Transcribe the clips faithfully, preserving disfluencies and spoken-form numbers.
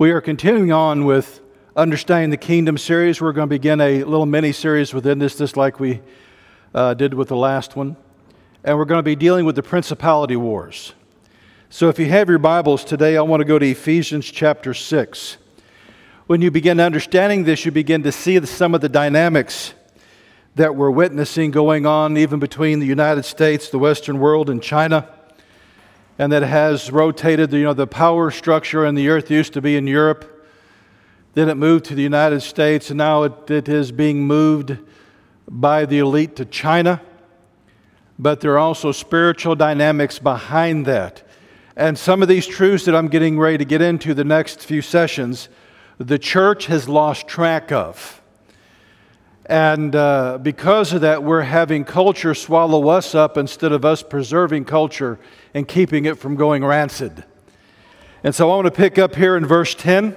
We are continuing on with Understanding the Kingdom series. We're going to begin a little mini-series within this, just like we uh, did with the last one. And we're going to be dealing with the principality wars. So if you have your Bibles today, I want to go to Ephesians chapter six. When you begin understanding this, you begin to see some of the dynamics that we're witnessing going on even between the United States, the Western world, and China. And that has rotated, you know, the power structure in the earth used to be in Europe. Then it moved to the United States, and now it, it is being moved by the elite to China. But there are also spiritual dynamics behind that. And some of these truths that I'm getting ready to get into the next few sessions, the church has lost track of. And uh, because of that, we're having culture swallow us up instead of us preserving culture and keeping it from going rancid. And so I want to pick up here in verse ten.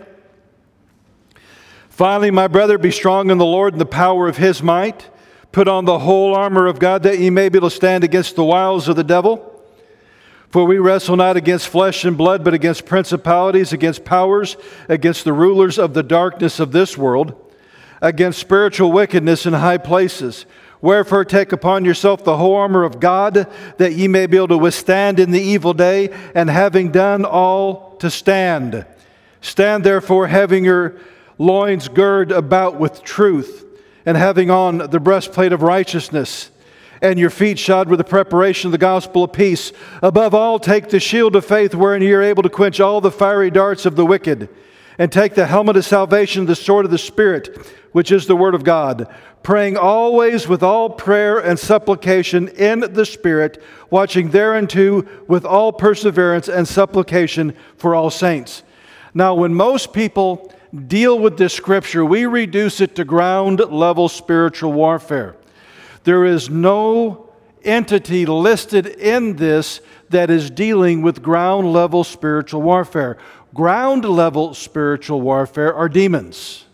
Finally, my brother, be strong in the Lord and the power of His might. Put on the whole armor of God, that ye may be able to stand against the wiles of the devil. For we wrestle not against flesh and blood, but against principalities, against powers, against the rulers of the darkness of this world, against spiritual wickedness in high places. Wherefore take upon yourself the whole armor of God, that ye may be able to withstand in the evil day, and having done all, to stand. Stand therefore, having your loins girded about with truth, and having on the breastplate of righteousness, and your feet shod with the preparation of the gospel of peace. Above all, take the shield of faith, wherein ye are able to quench all the fiery darts of the wicked. And take the helmet of salvation, the sword of the Spirit, which is the word of God, praying always with all prayer and supplication in the Spirit, watching thereunto with all perseverance and supplication for all saints. Now, when most people deal with this scripture, we reduce it to ground-level spiritual warfare. There is no entity listed in this that is dealing with ground-level spiritual warfare. Ground-level spiritual warfare are demons.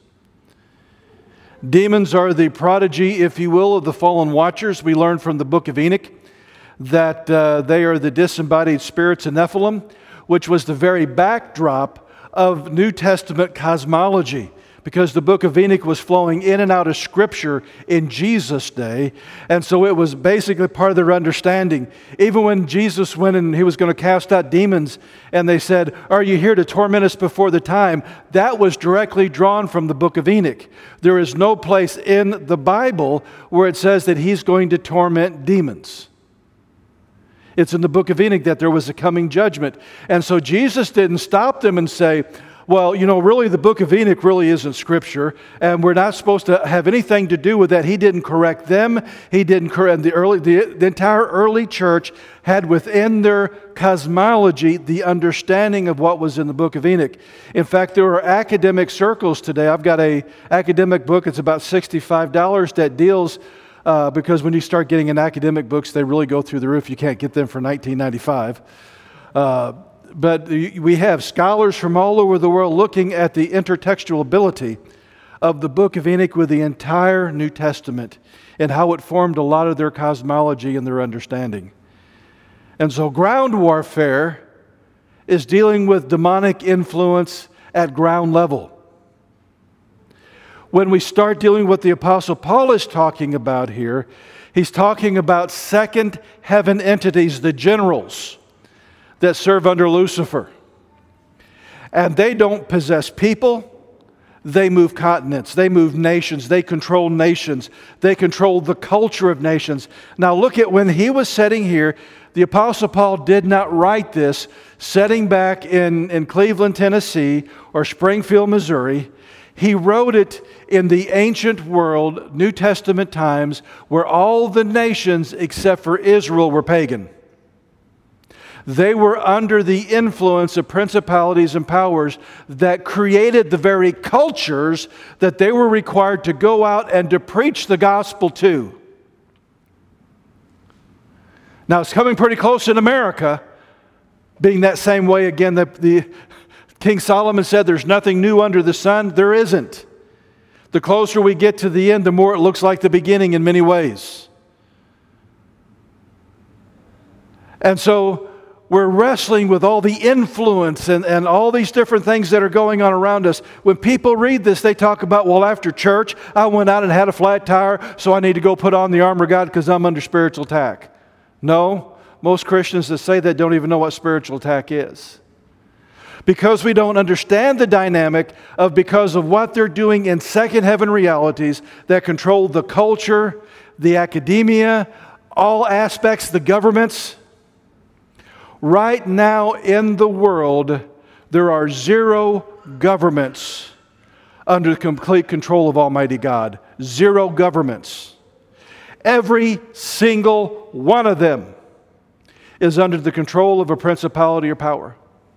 Demons are the prodigy, if you will, of the fallen watchers. We learn from the book of Enoch that uh, they are the disembodied spirits of Nephilim, which was the very backdrop of New Testament cosmology, because the book of Enoch was flowing in and out of Scripture in Jesus' day, and so it was basically part of their understanding. Even when Jesus went and He was going to cast out demons, and they said, "Are you here to torment us before the time?" That was directly drawn from the book of Enoch. There is no place in the Bible where it says that He's going to torment demons. It's in the book of Enoch that there was a coming judgment. And so Jesus didn't stop them and say, well, you know, really the book of Enoch really isn't Scripture, and we're not supposed to have anything to do with that. He didn't correct them. He didn't correct the early, the, the entire early church had within their cosmology the understanding of what was in the book of Enoch. In fact, there are academic circles today. I've got a academic book. It's about sixty-five dollars that deals uh, because when you start getting in academic books, they really go through the roof. You can't get them for nineteen ninety-five dollars. Uh, But we have scholars from all over the world looking at the intertextual ability of the book of Enoch with the entire New Testament and how it formed a lot of their cosmology and their understanding. And so ground warfare is dealing with demonic influence at ground level. When we start dealing with what the Apostle Paul is talking about here, he's talking about second heaven entities, the generals that serve under Lucifer. And they don't possess people. They move continents. They move nations. They control nations. They control the culture of nations. Now look at when he was sitting here, the Apostle Paul did not write this sitting back in, in Cleveland, Tennessee, or Springfield, Missouri. He wrote it in the ancient world, New Testament times, where all the nations except for Israel were pagan. They were under the influence of principalities and powers that created the very cultures that they were required to go out and to preach the gospel to. Now, it's coming pretty close in America, being that same way again. The, the King Solomon said there's nothing new under the sun. There isn't. The closer we get to the end, the more it looks like the beginning in many ways. And so we're wrestling with all the influence and, and all these different things that are going on around us. When people read this, they talk about, well, after church, I went out and had a flat tire, so I need to go put on the armor of God because I'm under spiritual attack. No, most Christians that say that don't even know what spiritual attack is. Because we don't understand the dynamic of because of what they're doing in second heaven realities that control the culture, the academia, all aspects, the governments. Right now in the world, there are zero governments under complete control of Almighty God. Zero governments. Every single one of them is under the control of a principality or power.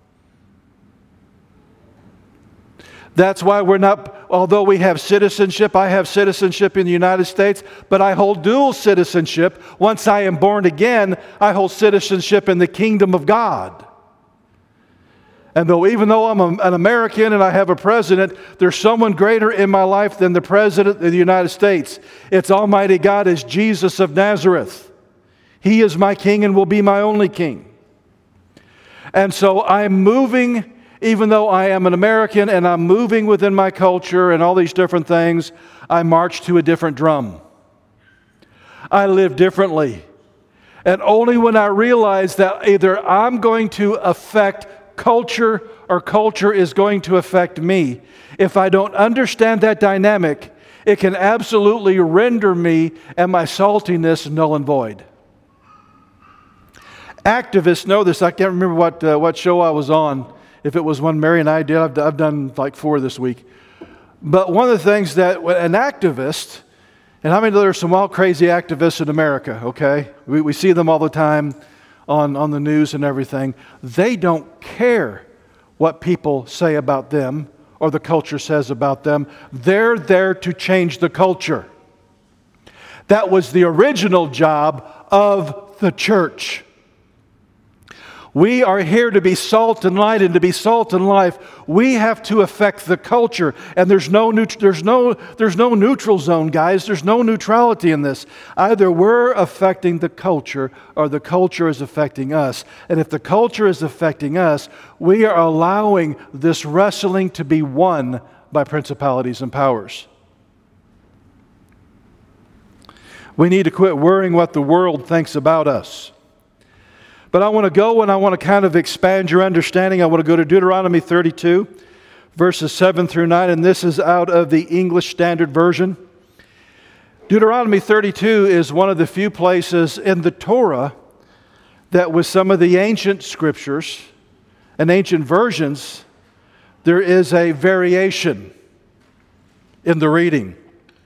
That's why we're not, although we have citizenship, I have citizenship in the United States, but I hold dual citizenship. Once I am born again, I hold citizenship in the kingdom of God. And though even though I'm a, an American and I have a president, there's someone greater in my life than the president of the United States. It's Almighty God, is Jesus of Nazareth. He is my king and will be my only king. And so I'm moving. Even though I am an American and I'm moving within my culture and all these different things, I march to a different drum. I live differently. And only when I realize that either I'm going to affect culture or culture is going to affect me, if I don't understand that dynamic, it can absolutely render me and my saltiness null and void. Activists know this. I can't remember what, uh, what show I was on. If it was one Mary and I did, I've, I've done like four this week. But one of the things that an activist, and how many know there are some wild, crazy activists in America, okay? We, we see them all the time on, on the news and everything. They don't care what people say about them or the culture says about them. They're there to change the culture. That was the original job of the church. We are here to be salt and light, and to be salt and life, we have to affect the culture. And there's no, neut- there's no, there's no neutral zone, guys. There's no neutrality in this. Either we're affecting the culture, or the culture is affecting us. And if the culture is affecting us, we are allowing this wrestling to be won by principalities and powers. We need to quit worrying what the world thinks about us. But I want to go and I want to kind of expand your understanding. I want to go to Deuteronomy thirty-two, verses seven through nine, and this is out of the English Standard Version. Deuteronomy thirty-two is one of the few places in the Torah that with some of the ancient scriptures and ancient versions, there is a variation in the reading.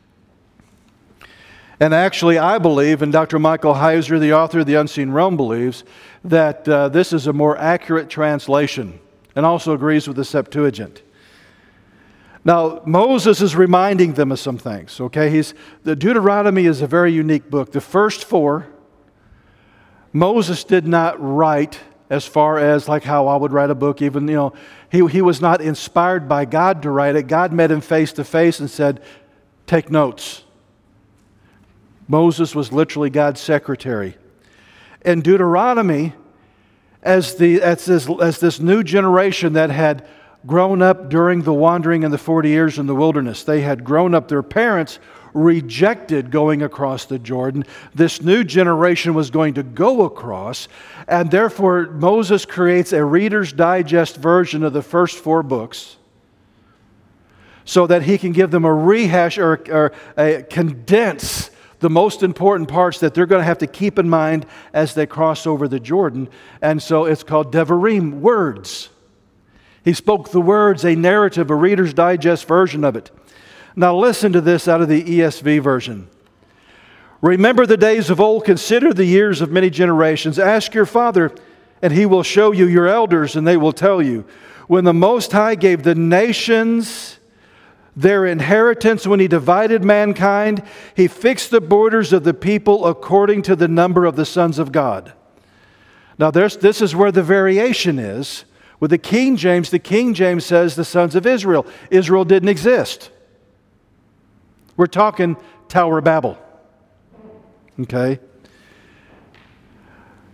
And actually, I believe, and Doctor Michael Heiser, the author of The Unseen Realm, believes that uh, this is a more accurate translation and also agrees with the Septuagint. Now, Moses is reminding them of some things, okay? He's, the Deuteronomy is a very unique book. The first four, Moses did not write as far as like how I would write a book. Even, you know, he, he was not inspired by God to write it. God met him face to face and said, take notes. Moses was literally God's secretary. In Deuteronomy, as, the, as, this, as this new generation that had grown up during the wandering and the forty years in the wilderness, they had grown up, their parents rejected going across the Jordan. This new generation was going to go across, and therefore Moses creates a Reader's Digest version of the first four books so that he can give them a rehash or, or a condense the most important parts that they're going to have to keep in mind as they cross over the Jordan. And so it's called Devarim, words. He spoke the words, a narrative, a Reader's Digest version of it. Now listen to this out of the E S V version. Remember the days of old, consider the years of many generations. Ask your father, and he will show you, your elders, and they will tell you. When the Most High gave the nations their inheritance, when he divided mankind, he fixed the borders of the people according to the number of the sons of God. Now there's, this is where the variation is. With the King James, the King James says the sons of Israel. Israel didn't exist. We're talking Tower of Babel. Okay?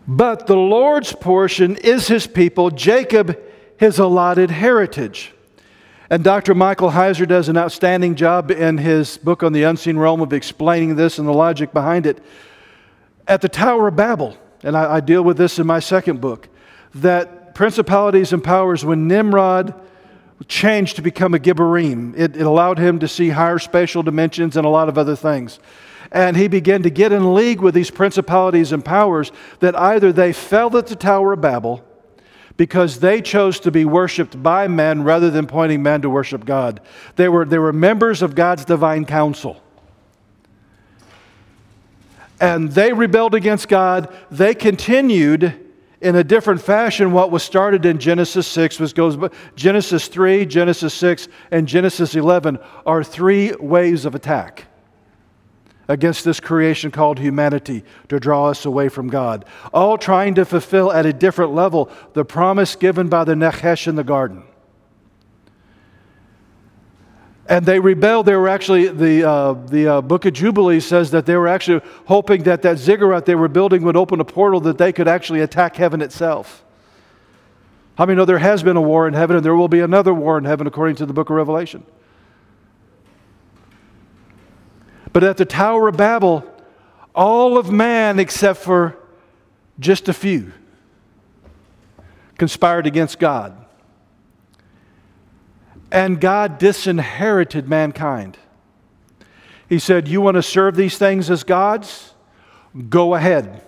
But the Lord's portion is His people, Jacob His allotted heritage. And Doctor Michael Heiser does an outstanding job in his book on the unseen realm of explaining this and the logic behind it. At the Tower of Babel, and I, I deal with this in my second book, that principalities and powers, when Nimrod changed to become a Gibborim, it, it allowed him to see higher spatial dimensions and a lot of other things. And he began to get in league with these principalities and powers that either they fell at the Tower of Babel because they chose to be worshipped by men rather than pointing men to worship God. They were, they were members of God's divine council. And they rebelled against God. They continued in a different fashion what was started in Genesis six, which goes Genesis three, Genesis six, and Genesis eleven are three waves of attack against this creation called humanity to draw us away from God, all trying to fulfill at a different level the promise given by the Nachash in the garden. And they rebelled. They were actually, the, uh, the uh, Book of Jubilee says that they were actually hoping that that ziggurat they were building would open a portal that they could actually attack heaven itself. How many know there has been a war in heaven and there will be another war in heaven according to the book of Revelation? But at the Tower of Babel, all of man except for just a few conspired against God. And God disinherited mankind. He said, you want to serve these things as gods? Go ahead.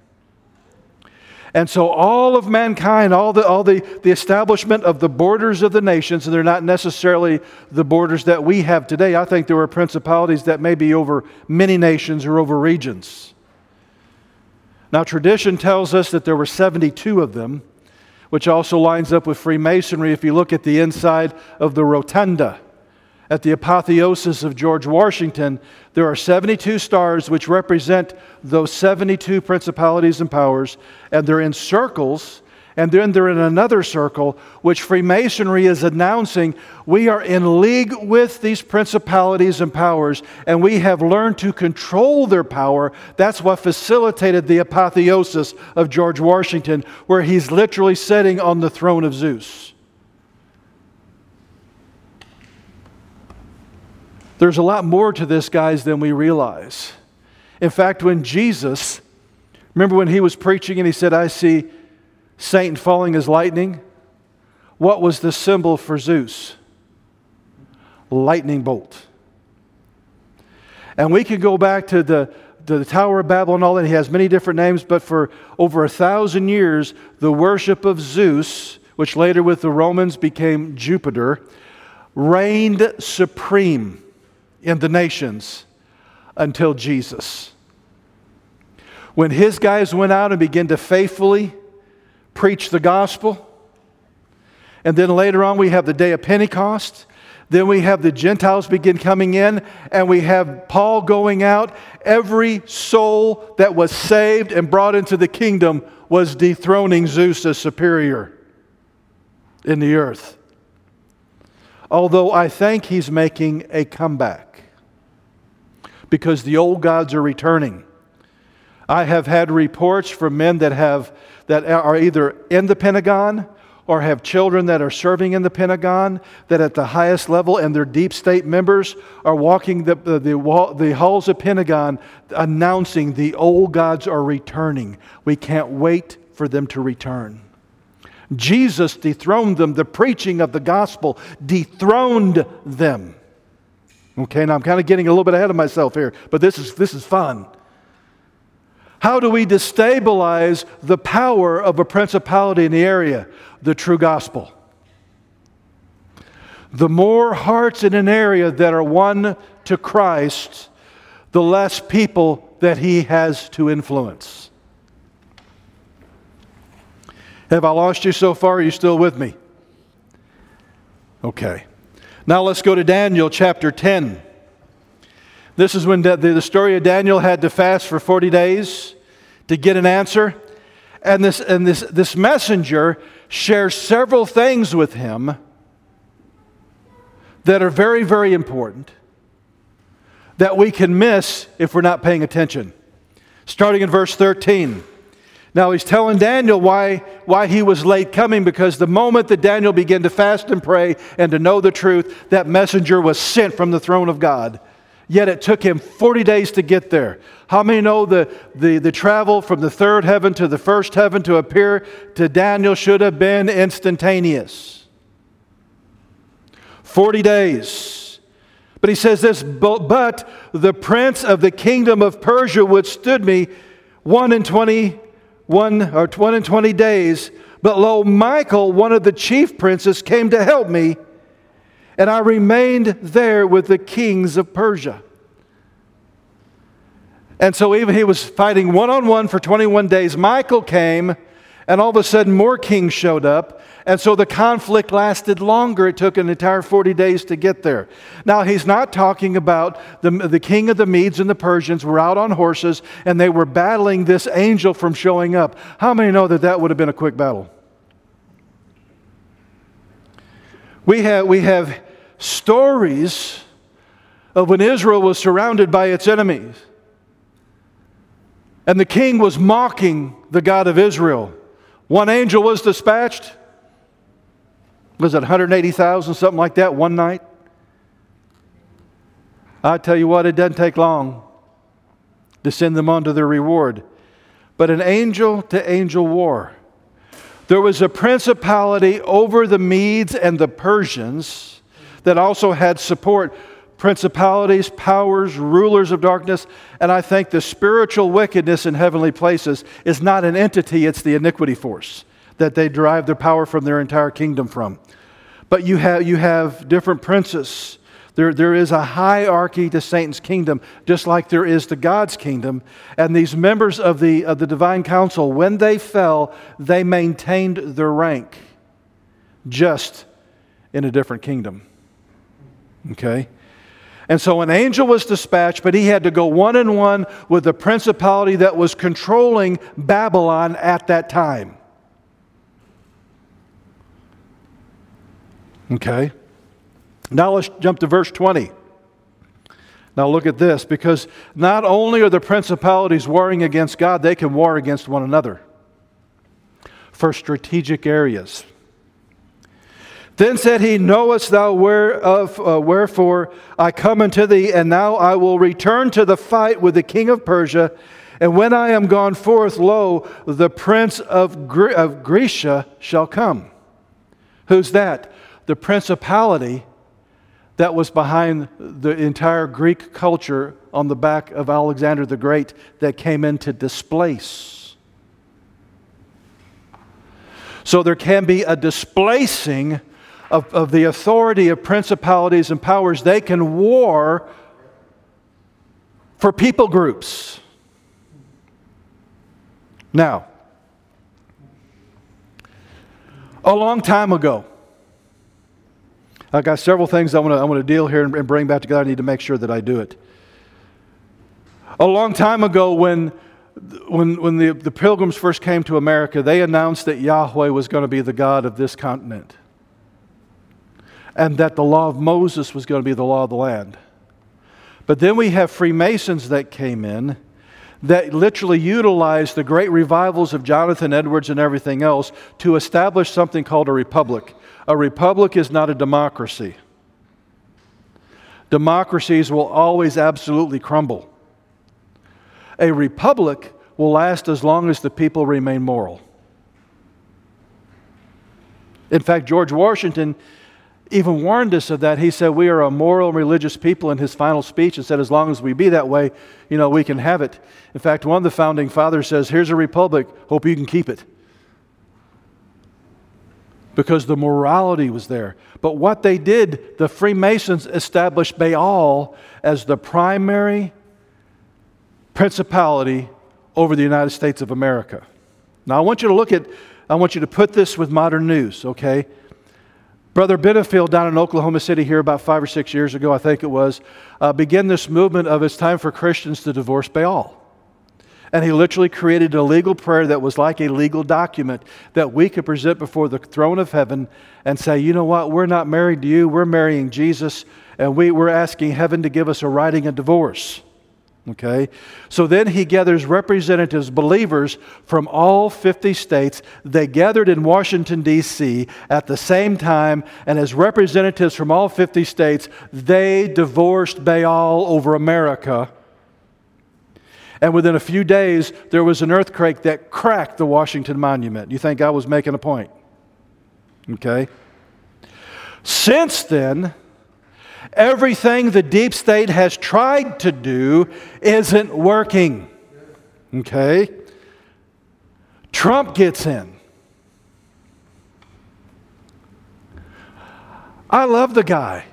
And so all of mankind, all the all the, the establishment of the borders of the nations, and they're not necessarily the borders that we have today. I think there were principalities that may be over many nations or over regions. Now tradition tells us that there were seventy-two of them, which also lines up with Freemasonry if you look at the inside of the rotunda. At the apotheosis of George Washington, there are seventy-two stars which represent those seventy-two principalities and powers, and they're in circles, and then they're in another circle, which Freemasonry is announcing we are in league with these principalities and powers, and we have learned to control their power. That's what facilitated the apotheosis of George Washington, where he's literally sitting on the throne of Zeus. There's a lot more to this, guys, than we realize. In fact, when Jesus, remember when he was preaching and he said, I see Satan falling as lightning? What was the symbol for Zeus? Lightning bolt. And we can go back to the, to the Tower of Babel and all that. He has many different names, but for over a thousand years, the worship of Zeus, which later with the Romans became Jupiter, reigned supreme in the nations until Jesus. When his guys went out and began to faithfully preach the gospel, and then later on we have the day of Pentecost, then we have the Gentiles begin coming in, and we have Paul going out. Every soul that was saved and brought into the kingdom was dethroning Zeus as superior in the earth. Although I think he's making a comeback, because the old gods are returning. I have had reports from men that have that are either in the Pentagon or have children that are serving in the Pentagon, that at the highest level and their deep state members are walking the, the, the, the halls of Pentagon announcing the old gods are returning. We can't wait for them to return. Jesus dethroned them. The preaching of the gospel dethroned them. Okay, now I'm kind of getting a little bit ahead of myself here, but this is this is fun. How do we destabilize the power of a principality in the area? The true gospel. The more hearts in an area that are won to Christ, the less people that He has to influence. Have I lost you so far? Are you still with me? Okay. Now let's go to Daniel chapter ten. This is when the, the story of Daniel had to fast for forty days to get an answer. And this, and this, this messenger shares several things with him that are very, very important that we can miss if we're not paying attention. Starting in verse thirteen. Now he's telling Daniel why, why he was late coming, because the moment that Daniel began to fast and pray and to know the truth, that messenger was sent from the throne of God. Yet it took him forty days to get there. How many know the, the, the travel from the third heaven to the first heaven to appear to Daniel should have been instantaneous? forty days. But he says this, but the prince of the kingdom of Persia withstood me one and twenty One or one and twenty days, but lo, Michael, one of the chief princes, came to help me, and I remained there with the kings of Persia. And so even he was fighting one-on-one for twenty-one days. Michael came, and all of a sudden more kings showed up. And so the conflict lasted longer. It took an entire forty days to get there. Now, he's not talking about the, the king of the Medes and the Persians were out on horses, and they were battling this angel from showing up. How many know that that would have been a quick battle? We have, we have stories of when Israel was surrounded by its enemies, and the king was mocking the God of Israel. One angel was dispatched. Was it one hundred eighty thousand, something like that, one night? I tell you what, it doesn't take long to send them on to their reward. But an angel-to-angel war. There was a principality over the Medes and the Persians that also had support. Principalities, powers, rulers of darkness. And I think the spiritual wickedness in heavenly places is not an entity, it's the iniquity force that they derive their power from their entire kingdom from. But you have you have different princes. There, there is a hierarchy to Satan's kingdom, just like there is to God's kingdom. And these members of the, of the divine council, when they fell, they maintained their rank, just in a different kingdom. Okay? And so an angel was dispatched, but he had to go one-on-one with the principality that was controlling Babylon at that time. Okay. Now let's jump to verse twenty. Now look at this, because not only are the principalities warring against God, they can war against one another for strategic areas. Then said he, knowest thou whereof, uh, wherefore I come unto thee, and now I will return to the fight with the king of Persia. And when I am gone forth, lo, the prince of, Gre- of Grecia shall come. Who's that? The principality that was behind the entire Greek culture on the back of Alexander the Great that came in to displace. So there can be a displacing of, of the authority of principalities and powers. They can war for people groups. Now, a long time ago, I've got several things I want to I want to deal here and bring back together. I need to make sure that I do it. A long time ago, when when when the, the Pilgrims first came to America, they announced that Yahweh was going to be the God of this continent, and that the law of Moses was going to be the law of the land. But then we have Freemasons that came in that literally utilized the great revivals of Jonathan Edwards and everything else to establish something called a republic. A republic is not a democracy. Democracies will always absolutely crumble. A republic will last as long as the people remain moral. In fact, George Washington even warned us of that. He said we are a moral and religious people in his final speech, and said as long as we be that way, you know, we can have it. In fact, one of the founding fathers says, here's a republic, hope you can keep it. Because the morality was there. But what they did, the Freemasons established Baal as the primary principality over the United States of America. Now I want you to look at, I want you to put this with modern news, okay? Brother Benefield down in Oklahoma City here about five or six years ago, I think it was, uh, began this movement of it's time for Christians to divorce Baal. And he literally created a legal prayer that was like a legal document that we could present before the throne of heaven and say, you know what, we're not married to you, we're marrying Jesus, and we, we're asking heaven to give us a writing of divorce. Okay? So then he gathers representatives, believers from all fifty states. They gathered in Washington, D C at the same time, and as representatives from all fifty states, they divorced Baal over America. And within a few days, there was an earthquake that cracked the Washington Monument. You think I was making a point? Okay? Since then, everything the deep state has tried to do isn't working. Okay? Trump gets in. I love the guy.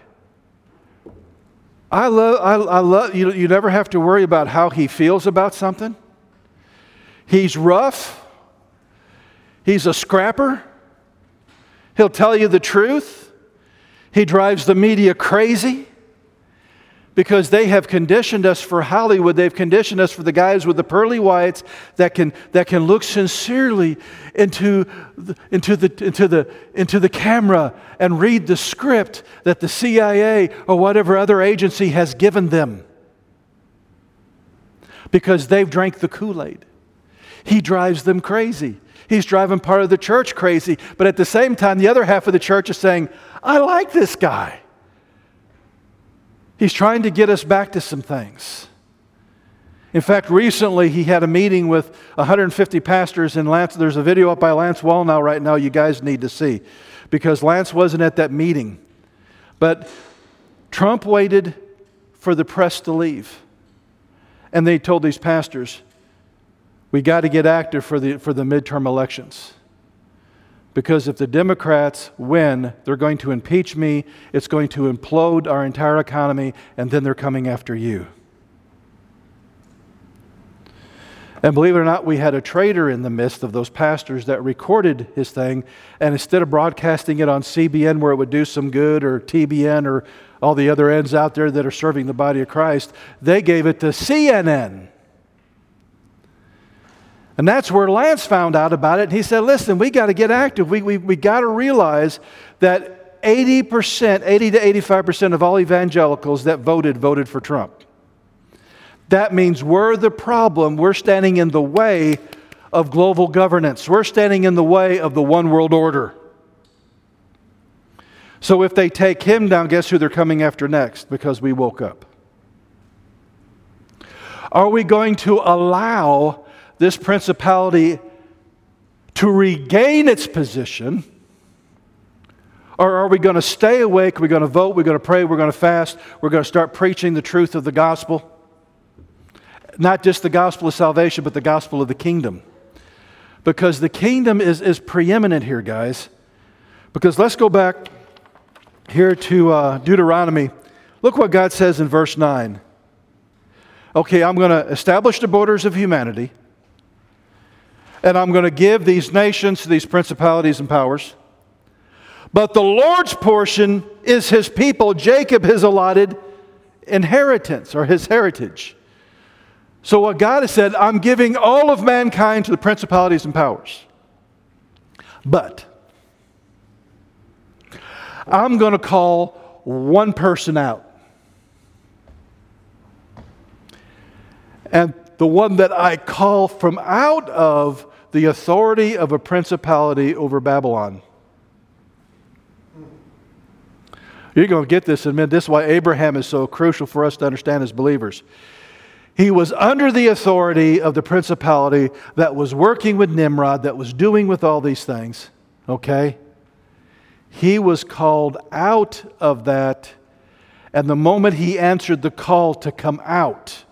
I love, I, I love, you, you never have to worry about how he feels about something. He's rough. He's a scrapper. He'll tell you the truth. He drives the media crazy because they have conditioned us for Hollywood. They've conditioned us for the guys with the pearly whites that can that can look sincerely into the, into the into the into the camera and read the script that the C I A or whatever other agency has given them because they've drank the Kool-Aid. He drives them crazy. He's driving part of the church crazy, but at the same time, the other half of the church is saying, I like this guy. He's trying to get us back to some things. In fact, recently he had a meeting with one hundred fifty pastors in Lance. There's a video up by Lance Wallnau right now you guys need to see because Lance wasn't at that meeting. But Trump waited for the press to leave. And they told these pastors, we got to get active for the, for the midterm elections. Because if the Democrats win, they're going to impeach me, it's going to implode our entire economy, and then they're coming after you. And believe it or not, we had a traitor in the midst of those pastors that recorded his thing, and instead of broadcasting it on C B N where it would do some good, or T B N, or all the other ends out there that are serving the body of Christ, they gave it to C N N. And that's where Lance found out about it. And he said, listen, we got to get active. We, we, we got to realize that eighty percent, eighty to eighty-five percent of all evangelicals that voted, voted for Trump. That means we're the problem. We're standing in the way of global governance. We're standing in the way of the one world order. So if they take him down, guess who they're coming after next? Because we woke up. Are we going to allow this principality to regain its position? Or are we going to stay awake? We're going to vote, we're going to pray, we're going to fast, we're going to start preaching the truth of the gospel. Not just the gospel of salvation, but the gospel of the kingdom. Because the kingdom is, is preeminent here, guys. Because let's go back here to uh, Deuteronomy. Look what God says in verse nine. Okay, I'm going to establish the borders of humanity. And I'm going to give these nations to these principalities and powers. But the Lord's portion is His people, Jacob, His allotted inheritance or His heritage. So what God has said, I'm giving all of mankind to the principalities and powers. But I'm going to call one person out. And the one that I call from out of the authority of a principality over Babylon. You're going to get this in a minute. This is why Abraham is so crucial for us to understand as believers. He was under the authority of the principality that was working with Nimrod, that was doing with all these things. Okay? He was called out of that, and the moment he answered the call to come out,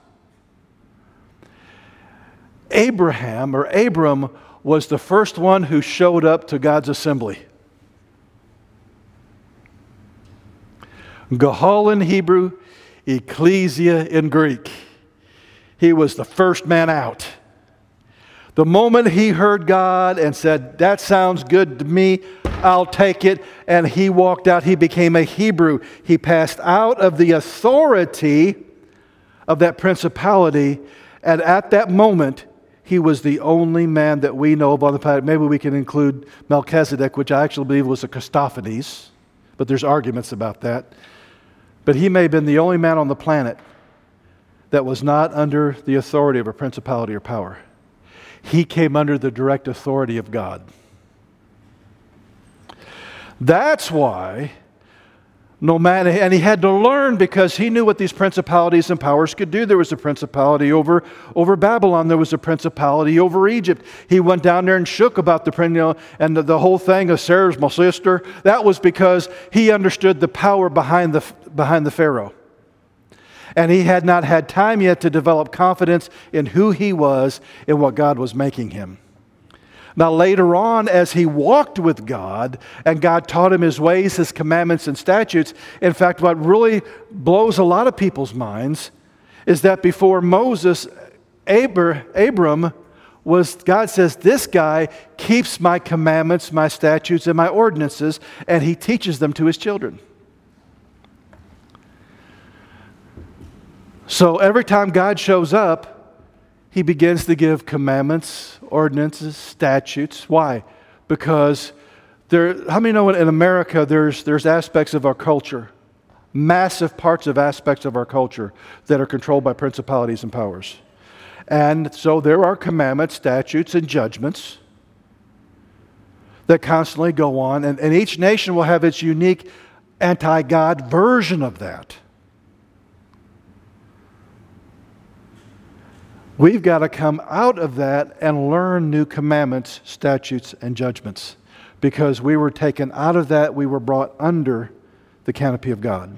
Abraham, or Abram, was the first one who showed up to God's assembly. Gahal in Hebrew, ecclesia in Greek. He was the first man out. The moment he heard God and said, that sounds good to me, I'll take it, and he walked out, he became a Hebrew. He passed out of the authority of that principality, and at that moment, he was the only man that we know of on the planet. Maybe we can include Melchizedek, which I actually believe was a Christophanies, but there's arguments about that. But he may have been the only man on the planet that was not under the authority of a principality or power. He came under the direct authority of God. That's why, no matter, and he had to learn because he knew what these principalities and powers could do. There was a principality over, over Babylon. There was a principality over Egypt. He went down there and shook about the, you know, and the, the whole thing of Sarah's my sister. That was because he understood the power behind the, behind the Pharaoh. And he had not had time yet to develop confidence in who he was and what God was making him. Now later on, as he walked with God, and God taught him his ways, his commandments and statutes, in fact, what really blows a lot of people's minds is that before Moses, Abr- Abram was, God says, this guy keeps my commandments, my statutes, and my ordinances, and he teaches them to his children. So every time God shows up, he begins to give commandments, ordinances, statutes. Why? Because there, how many know in America there's, there's aspects of our culture, massive parts of aspects of our culture that are controlled by principalities and powers. And so there are commandments, statutes, and judgments that constantly go on. And, and each nation will have its unique anti-God version of that. We've got to come out of that and learn new commandments, statutes, and judgments. Because we were taken out of that, we were brought under the canopy of God.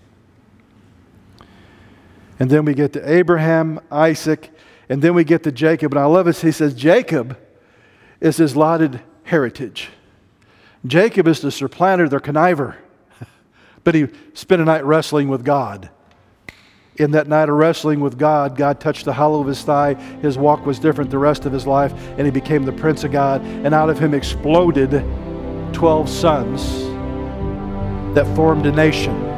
And then we get to Abraham, Isaac, and then we get to Jacob. And I love it, he says, Jacob is his lauded heritage. Jacob is the supplanter, the conniver. But he spent a night wrestling with God. In that night of wrestling with God, God touched the hollow of his thigh. His walk was different the rest of his life, and he became the Prince of God. And out of him exploded twelve sons that formed a nation.